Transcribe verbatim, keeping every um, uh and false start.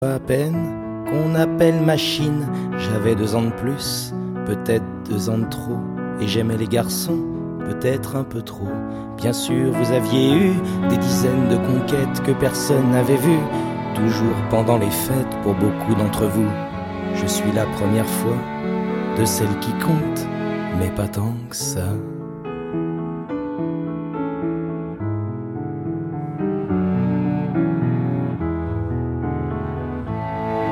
À peine qu'on appelle machine, j'avais deux ans de plus, peut-être deux ans de trop, et j'aimais les garçons, peut-être un peu trop. Bien sûr, vous aviez eu des dizaines de conquêtes que personne n'avait vues, toujours pendant les fêtes pour beaucoup d'entre vous. Je suis la première fois de celle qui compte, mais pas tant que ça.